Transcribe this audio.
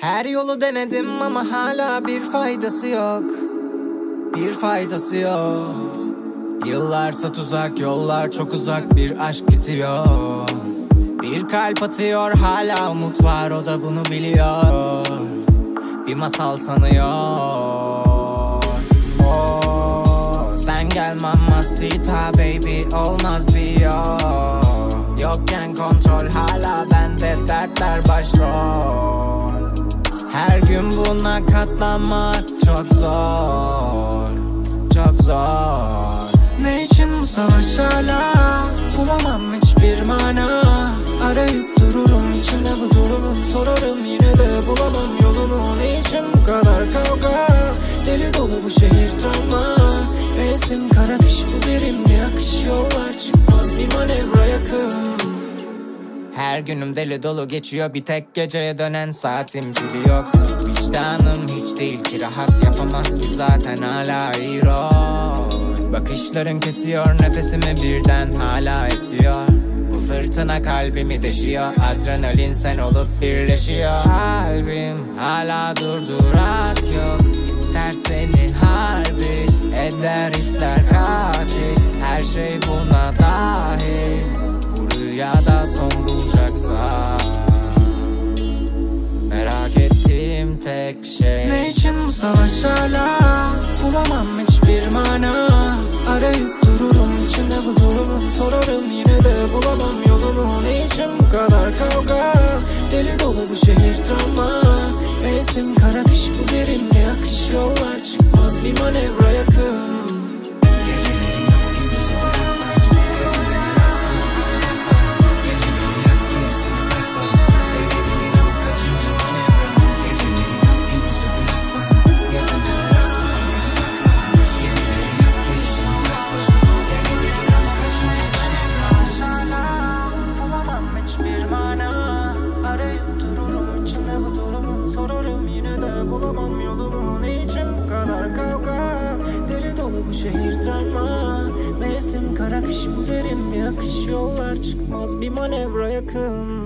Her yolu denedim ama hala bir faydası yok. Bir faydası yok. Yıllarsa tuzak, yollar çok uzak, bir aşk bitiyor. Bir kalp atıyor, hala umut var, o da bunu biliyor. Bir masal sanıyor. Sen gel mamacita baby, olmaz diyor. Yokken kontrol, hala bende dertler başrol. Her gün buna katlanmak çok zor. Çok zor. Ne için bu savaş hala? Bulamam hiçbir mana. Arayıp dururum içinde bu durumun, sorarım yine de bulamam yolumu. Ne için bu kadar kavga? Deli dolu bu şehir travma. Mevsim kara kış, bu derin bir akış. Yollar çıkmaz, bir manevra yakın. Her günüm deli dolu geçiyor, bir tek geceye dönen saatim gibi yok. Vicdanım hiç değil ki rahat, yapamaz ki zaten hala iyi rol. Bakışların kesiyor nefesimi, birden hala esiyor. Bu fırtına kalbimi deşiyor, adrenalin sen olup birleşiyor. Kalbim hala durdurak yok, ister seni harbi eder ister katil. Her şey buna dahil, bu rüyada son bulacaksa. Merak ettiğim tek şey, ne için bu savaş hala? Bulamam hiçbir mana. Arayıp dururum içinde bu durumun, sorarım yine de bulamam yolumu. Ne için bu kadar kavga? Deli dolu bu şehir travma. Mevsim kara kış, bu derin bir akış. Yollar çıkmaz, bir manevra yakın. Arayıp dururum içinde bu durumun, sorarım yine de bulamam yolumu. Ne için bu kadar kavga? Deli dolu bu şehir travma. Mevsim kara kış, bu derin bir akış. Yollar çıkmaz, bir manevra yakın.